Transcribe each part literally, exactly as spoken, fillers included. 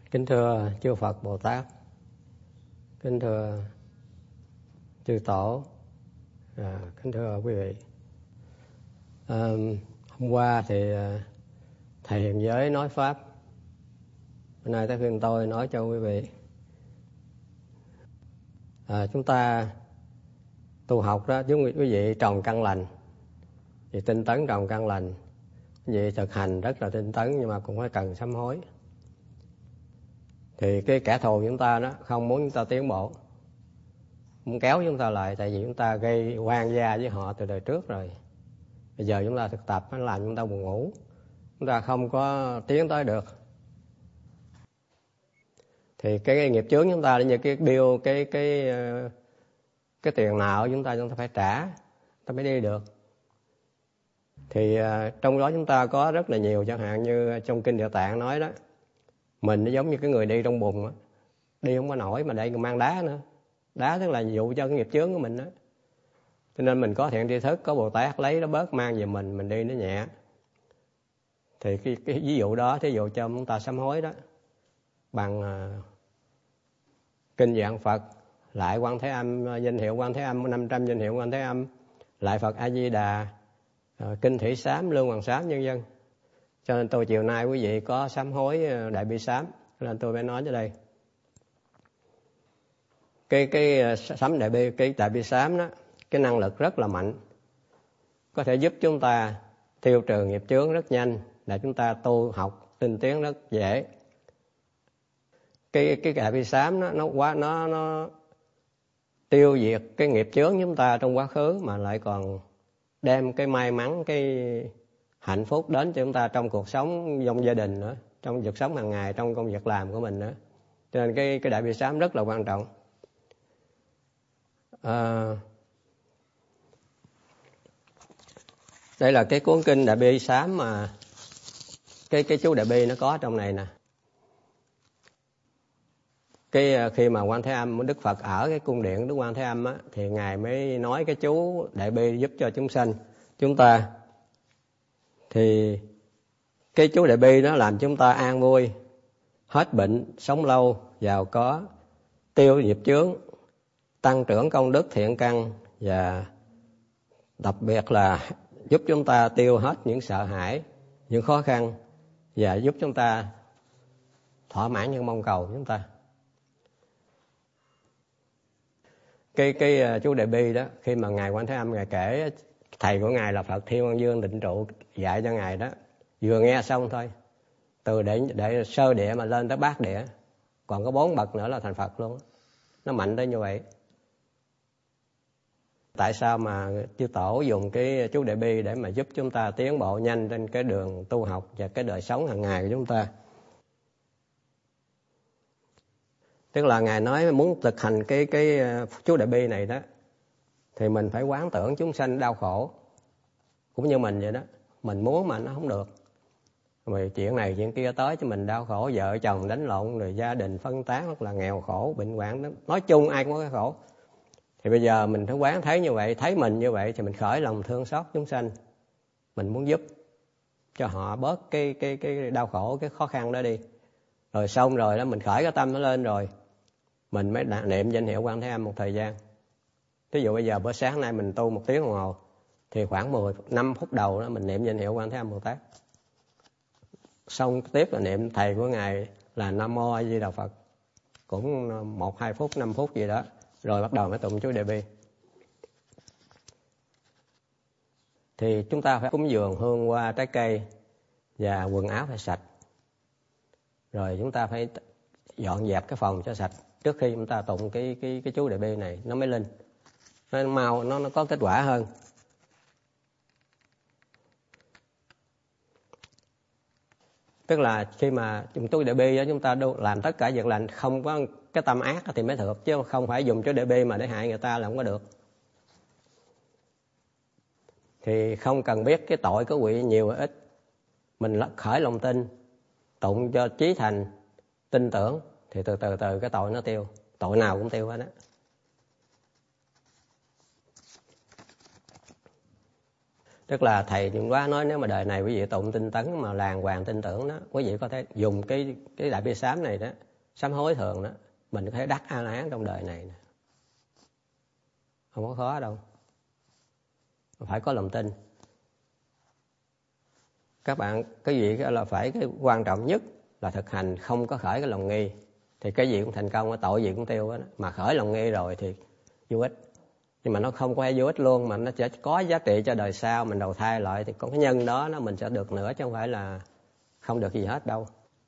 Kính thưa chư Phật Bồ Tát, kính thưa chư Tổ, à, kính thưa quý vị. À, hôm qua thì à, Thầy Hiền Giới nói Pháp, hôm nay tới phiên tôi nói cho quý vị. À, chúng ta tu học đó, chúng quý vị trồng căn lành, thì tinh tấn trồng căn lành, quý vị thực hành rất là tinh tấn nhưng mà cũng phải cần sám hối. Thì cái kẻ thù chúng ta đó không muốn chúng ta tiến bộ, muốn kéo chúng ta lại, tại vì chúng ta gây oan gia với họ từ đời trước rồi. Bây giờ chúng ta thực tập nó làm chúng ta buồn ngủ, chúng ta không có tiến tới được. Thì cái, cái nghiệp chướng chúng ta như cái bill, cái cái cái tiền nợ chúng ta chúng ta phải trả, ta mới đi được. Thì uh, trong đó chúng ta có rất là nhiều, chẳng hạn như trong Kinh Địa Tạng nói đó, mình nó giống như cái người đi trong bùn đó, đi không có nổi mà đây còn mang đá nữa. Đá tức là dụ cho cái nghiệp chướng của mình đó. Cho nên mình có thiện tri thức, có Bồ Tát lấy nó bớt mang về mình, mình đi nó nhẹ. Thì cái, cái ví dụ đó, thí dụ cho chúng ta sám hối đó, bằng uh, kinh dạng Phật, lại Quan Thế Âm, danh hiệu Quan Thế Âm, năm trăm danh hiệu Quan Thế Âm, lại Phật A Di Đà, uh, kinh Thủy Sám, Lương Hoàng Sám, vân vân. Cho nên tôi chiều nay quý vị có sám hối Đại Bi Sám, nên tôi phải nói ở đây. Cái cái sám Đại Bi, cái Đại Bi Sám đó, cái năng lực rất là mạnh, có thể giúp chúng ta tiêu trừ nghiệp chướng rất nhanh, để chúng ta tu học tinh tiến rất dễ. Cái cái Đại Bi Sám đó, nó quá nó nó tiêu diệt cái nghiệp chướng chúng ta trong quá khứ, mà lại còn đem cái may mắn, cái hạnh phúc đến cho chúng ta trong cuộc sống, trong gia đình nữa, trong cuộc sống hàng ngày, trong công việc làm của mình nữa. Cho nên cái cái Đại Bi Sám rất là quan trọng. À, đây là cái cuốn kinh Đại Bi Sám mà cái cái chú Đại Bi nó có trong này nè. Cái khi mà Quan Thế Âm, Đức Phật ở cái cung điện Đức Quan Thế Âm á, thì ngài mới nói cái chú Đại Bi giúp cho chúng sanh chúng ta. Thì cái chú Đại Bi đó làm chúng ta an vui, hết bệnh, sống lâu, giàu có, tiêu nghiệp chướng, tăng trưởng công đức thiện căn, và đặc biệt là giúp chúng ta tiêu hết những sợ hãi, những khó khăn, và giúp chúng ta thỏa mãn những mong cầu của chúng ta. Cái cái chú Đại Bi đó, khi mà ngài Quan Thế Âm ngài kể, thầy của ngài là Phật Thiên Quang Dương Định Trụ dạy cho ngài đó, vừa nghe xong thôi, từ để để sơ địa mà lên tới bát địa, còn có bốn bậc nữa là thành Phật luôn. Nó mạnh tới như vậy. Tại sao mà chư Tổ dùng cái chú Đại Bi để mà giúp chúng ta tiến bộ nhanh trên cái đường tu học và cái đời sống hàng ngày của chúng ta? Tức là ngài nói muốn thực hành cái cái chú Đại Bi này đó, thì mình phải quán tưởng chúng sanh đau khổ, cũng như mình vậy đó. Mình muốn mà nó không được, rồi chuyện này chuyện kia tới cho mình đau khổ, vợ chồng đánh lộn, rồi gia đình phân tán, hoặc là nghèo khổ, bệnh hoạn đó. Nói chung ai cũng có cái khổ. Thì bây giờ mình phải quán thấy như vậy, thấy mình như vậy, thì mình khởi lòng thương xót chúng sanh, mình muốn giúp cho họ bớt cái cái cái đau khổ, cái khó khăn đó đi. Rồi xong rồi đó, mình khởi cái tâm nó lên rồi, mình mới niệm danh hiệu Quan Thế Âm một thời gian. Ví dụ bây giờ bữa sáng nay mình tu một tiếng đồng hồ, thì khoảng mười, năm phút đầu đó mình niệm danh hiệu Quan Thế Âm Bồ Tát. Xong tiếp là niệm thầy của ngài là Nam Mô A Di Đà Phật, cũng một hai phút, năm phút gì đó, rồi bắt đầu mới tụng chú Đại Bi. Thì chúng ta phải cúng dường hương hoa trái cây, và quần áo phải sạch. Rồi chúng ta phải dọn dẹp cái phòng cho sạch trước khi chúng ta tụng cái cái cái chú Đại Bi này, nó mới linh. Nó mau, nó nó có kết quả hơn. Tức là khi mà dùng chú Đại Bi đó, chúng ta làm tất cả việc lành, không có cái tâm ác thì mới được, chứ không phải dùng chú Đại Bi mà để hại người ta là không có được. Thì không cần biết cái tội có quỵ nhiều hay ít, mình khởi lòng tin, tụng cho chí thành, tin tưởng, thì từ từ từ cái tội nó tiêu. Tội nào cũng tiêu hết á. Tức là thầy Chuyển Hóa nói nếu mà đời này quý vị tụng tinh tấn mà làng hoàng tin tưởng đó, quý vị có thể dùng cái cái đại bi sám này đó, sám hối thường đó, mình có thể đắc A La Hán trong đời này nè. Không có khó đâu. Phải có lòng tin. Các bạn, cái gì là phải cái quan trọng nhất là thực hành không có khởi cái lòng nghi. Thì cái gì cũng thành công, cái tội gì cũng tiêu đó. Mà khởi lòng nghi rồi thì vô ích. Nhưng mà nó không có vô ích luôn, mà nó sẽ có giá trị cho đời sau, mình đầu thai lại thì có cái nhân đó nó mình sẽ được nữa, chứ không phải là không được gì hết đâu.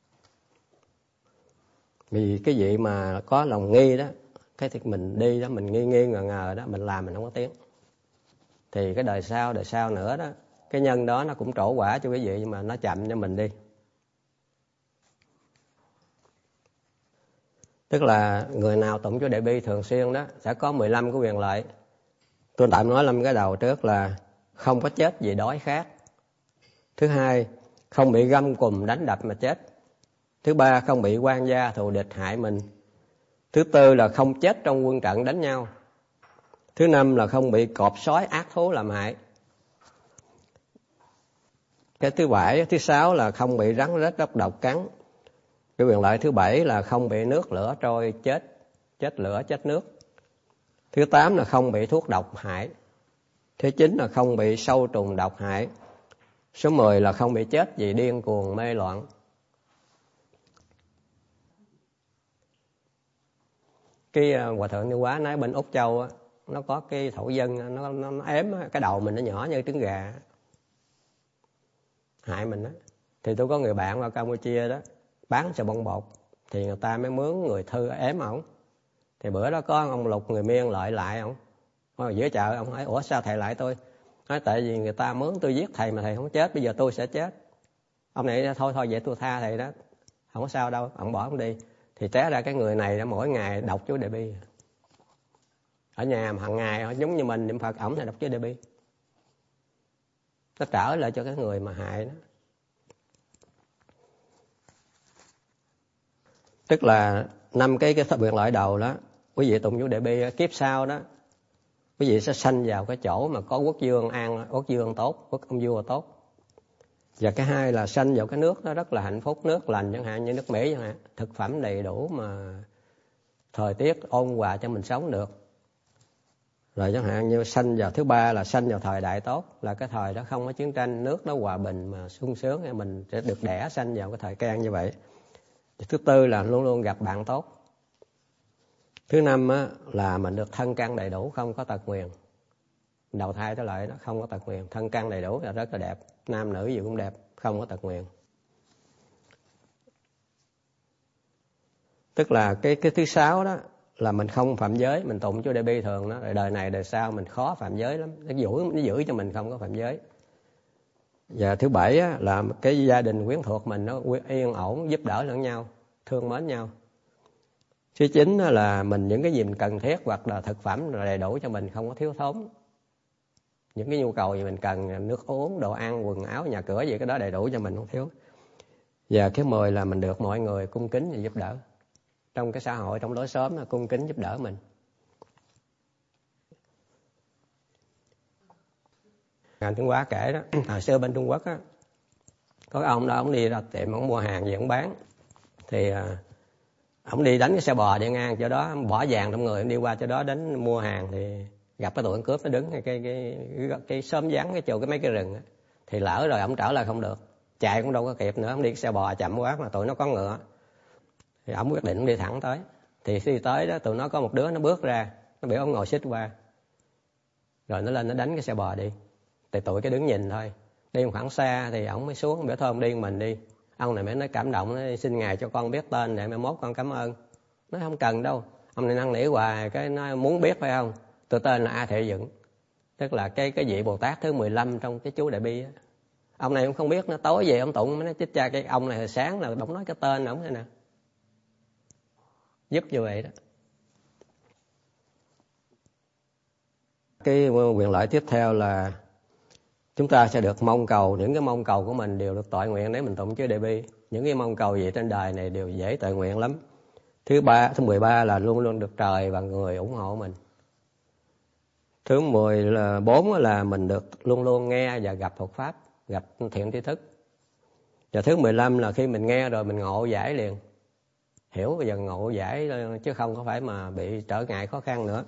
Vì cái gì mà có lòng nghi đó, cái thì mình đi đó, mình nghi nghi ngờ ngờ đó, mình làm mình không có tiếng. Thì cái đời sau, đời sau nữa đó, cái nhân đó nó cũng trổ quả cho quý vị, nhưng mà nó chậm cho mình đi. Tức là người nào tụng chú Đại Bi thường xuyên đó sẽ có mười lăm cái quyền lợi. Tôi tạm nói năm cái đầu trước là không có chết vì đói khát. Thứ hai, không bị găm cùm đánh đập mà chết. Thứ ba, không bị quan gia thù địch hại mình. Thứ tư là không chết trong quân trận đánh nhau. Thứ năm là không bị cọp sói ác thú làm hại. Cái thứ bảy, thứ sáu là không bị rắn rết độc độc cắn. Cái quyền lợi thứ bảy là không bị nước lửa trôi chết, chết lửa chết nước. Thứ tám là không bị thuốc độc hại. Thứ chín là không bị sâu trùng độc hại. Số mười là không bị chết vì điên cuồng mê loạn. Cái uh, Hòa thượng Như Quá nói bên Úc Châu á, nó có cái thổ dân nó, nó, nó ém á, cái đầu mình nó nhỏ như trứng gà, hại mình á. Thì tôi có người bạn ở Campuchia đó bán xà bông bột, thì người ta mới mướn người thư ém ổng. Thì bữa đó có ông Lục người Miên lợi lại ổng, ở giữa chợ ông hỏi ủa sao thầy lại tôi? Nói tại vì người ta mướn tôi giết thầy mà thầy không chết, bây giờ tôi sẽ chết. Ông này thôi thôi vậy tôi tha thầy đó, không có sao đâu. Ông bỏ ông đi. Thì té ra cái người này đã mỗi ngày đọc chú Đại Bi ở nhà, mà hàng ngày giống như mình niệm Phật, ổng thì đọc chú Đại Bi. Nó trở lại cho cái người mà hại đó. Tức là năm cái cái quyền lợi đầu đó, quý vị tụng chú Đại Bi kiếp sau đó, quý vị sẽ sanh vào cái chỗ mà có quốc vương an, quốc vương tốt, quốc ông vua tốt. Và cái hai là sanh vào cái nước đó rất là hạnh phúc, nước lành chẳng hạn như nước Mỹ chẳng hạn, thực phẩm đầy đủ mà thời tiết ôn hòa cho mình sống được. Rồi chẳng hạn như sanh vào thứ ba là sanh vào thời đại tốt, là cái thời đó không có chiến tranh, nước nó hòa bình mà sung sướng, mình sẽ được đẻ sanh vào cái thời can như vậy. Thứ tư là luôn luôn gặp bạn tốt. Thứ năm á, là mình được thân căn đầy đủ, không có tật nguyền. Đầu thai trở lại đó không có tật nguyền, thân căn đầy đủ là rất là đẹp, nam nữ gì cũng đẹp, không có tật nguyền. Tức là cái cái thứ sáu đó là mình không phạm giới, mình tụng chú Đại Bi thường đó, rồi đời này đời sau mình khó phạm giới lắm, nó giữ nó giữ cho mình không có phạm giới. Và thứ bảy á, là cái gia đình quyến thuộc mình nó yên ổn, giúp đỡ lẫn nhau, thương mến nhau. Thứ chín là mình những cái gì mình cần thiết hoặc là thực phẩm là đầy đủ cho mình, không có thiếu thốn. Những cái nhu cầu gì mình cần, nước uống, đồ ăn, quần áo, nhà cửa gì cái đó đầy đủ cho mình, không thiếu. Và cái mười là mình được mọi người cung kính và giúp đỡ. Trong cái xã hội, trong lối xóm là cung kính giúp đỡ mình. Ngài Tiến Hóa kể đó, hồi xưa bên Trung Quốc á, có ông đó, ông đi ra tiệm, ông mua hàng gì ông bán. Thì ông đi đánh cái xe bò đi ngang chỗ đó, ông bỏ vàng trong người, ông đi qua chỗ đó đến mua hàng thì gặp cái tụi ăn cướp nó đứng cái cái cái cái, cái xóm vắng cái chỗ cái mấy cái rừng á. Thì lỡ rồi ông trở lại không được, chạy cũng đâu có kịp nữa, ông đi cái xe bò chậm quá mà tụi nó có ngựa. Thì ông quyết định đi thẳng tới. Thì khi tới đó tụi nó có một đứa nó bước ra, nó biểu ông ngồi xích qua. Rồi nó lên nó đánh cái xe bò đi. Thì tụi cái đứng nhìn thôi. Đi một khoảng xa thì ông mới xuống, biểu thôi ông đi mình đi. Ông này mới nói cảm động, nói xin ngài cho con biết tên để mai mốt con cảm ơn. Nói không cần đâu. Ông này năn nỉ hoài, cái nói muốn biết phải không? Tôi tên là A Thị Dựng. Tức là cái cái vị Bồ Tát thứ mười lăm trong cái chú Đại Bi á. Ông này cũng không biết, nó tối về ông tụng, nó chích cha cái ông này hồi sáng là bỗng nói cái tên ổng thế nè. Giúp như vậy đó. Cái quyền lợi tiếp theo là chúng ta sẽ được mong cầu, những cái mong cầu của mình đều được tội nguyện để mình tụng chú Đại Bi. Những cái mong cầu gì trên đời này đều dễ tội nguyện lắm. Thứ ba, thứ mười ba là luôn luôn được trời và người ủng hộ mình. Thứ mười là bốn là mình được luôn luôn nghe và gặp Phật Pháp, gặp thiện tri thức. Và thứ mười lăm là khi mình nghe rồi mình ngộ giải liền. Hiểu và dần ngộ giải chứ không có phải mà bị trở ngại khó khăn nữa.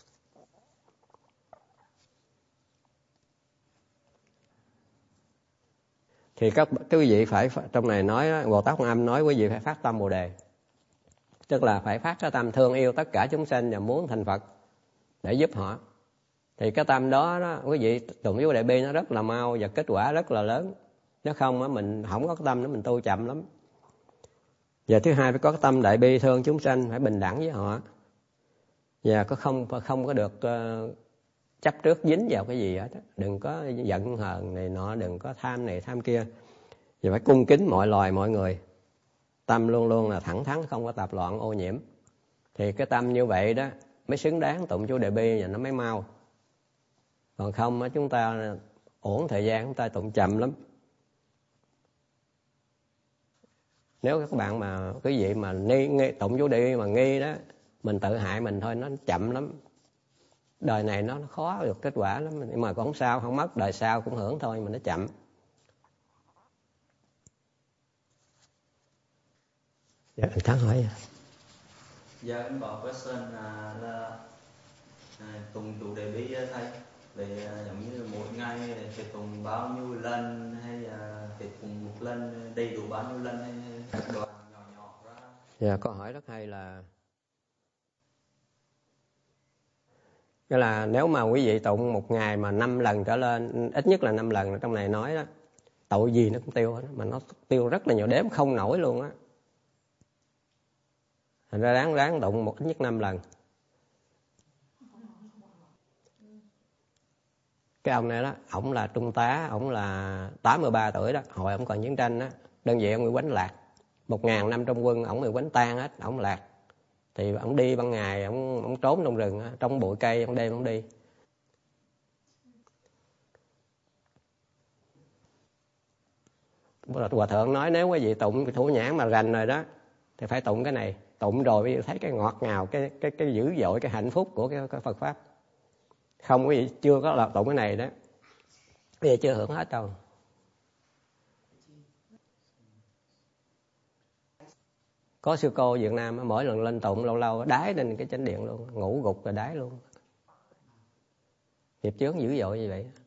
Thì các quý vị phải, trong này nói, Bồ Tát Quan Âm nói quý vị phải phát tâm Bồ Đề. Tức là phải phát cái tâm thương yêu tất cả chúng sanh và muốn thành Phật để giúp họ. Thì cái tâm đó, đó quý vị tụng với Đại Bi nó rất là mau và kết quả rất là lớn. Nếu không á mình không có cái tâm đó mình tu chậm lắm. Và thứ hai phải có cái tâm Đại Bi thương chúng sanh, phải bình đẳng với họ. Và có không không có được uh, chấp trước dính vào cái gì hết. Đừng có giận hờn này nọ, đừng có tham này tham kia. Và phải cung kính mọi loài mọi người. Tâm luôn luôn là thẳng thắn, không có tạp loạn ô nhiễm. Thì cái tâm như vậy đó mới xứng đáng tụng chú Đại Bi và nó mới mau. Còn không á chúng ta uổng thời gian, chúng ta tụng chậm lắm. Nếu các bạn mà quý vị mà nghi, nghi tụng chú Đại Bi mà nghi đó, mình tự hại mình thôi, nó chậm lắm. Đời này nó khó được kết quả lắm, nhưng mà cũng không sao, không mất, đời sau cũng hưởng thôi, mà nó chậm. Dạ, anh Thắng hỏi. Dạ, em có question là, là à, tụng chú Đại Bi thầy, về à, giống như mỗi ngày phải tụng bao nhiêu lần hay là phải tụng một lần đầy đủ bao nhiêu lần hay các đoạn nhỏ nhỏ ra? Dạ, câu hỏi rất hay là Nghĩa là nếu mà quý vị tụng một ngày mà năm lần trở lên, ít nhất là năm lần, trong này nói đó, tội gì nó cũng tiêu hết, mà nó tiêu rất là nhiều, đếm không nổi luôn á. Thành ra đáng ráng tụng một ít nhất năm lần. Cái ông này đó, ổng là trung tá, ổng là tám mươi ba tuổi đó, hồi ổng còn chiến tranh đó, đơn vị ông bị quánh lạc, một ngàn năm trong quân, ổng bị quánh tan hết, ổng lạc. Thì ổng đi ban ngày, ổng ổng trốn trong rừng, trong bụi cây, ổng đêm ổng đi. Hòa thượng nói nếu quý vị tụng Thủ Nhãn mà rành rồi đó thì phải tụng cái này, tụng rồi quý vị thấy cái ngọt ngào, cái cái cái dữ dội, cái hạnh phúc của cái, cái Phật pháp. Không quý vị chưa có là tụng cái này đó, quý vị chưa hưởng hết đâu. Có sư cô Việt Nam mỗi lần lên tụng lâu lâu đái lên cái chánh điện luôn, ngủ gục rồi đái luôn. Nghiệp chướng dữ dội như vậy.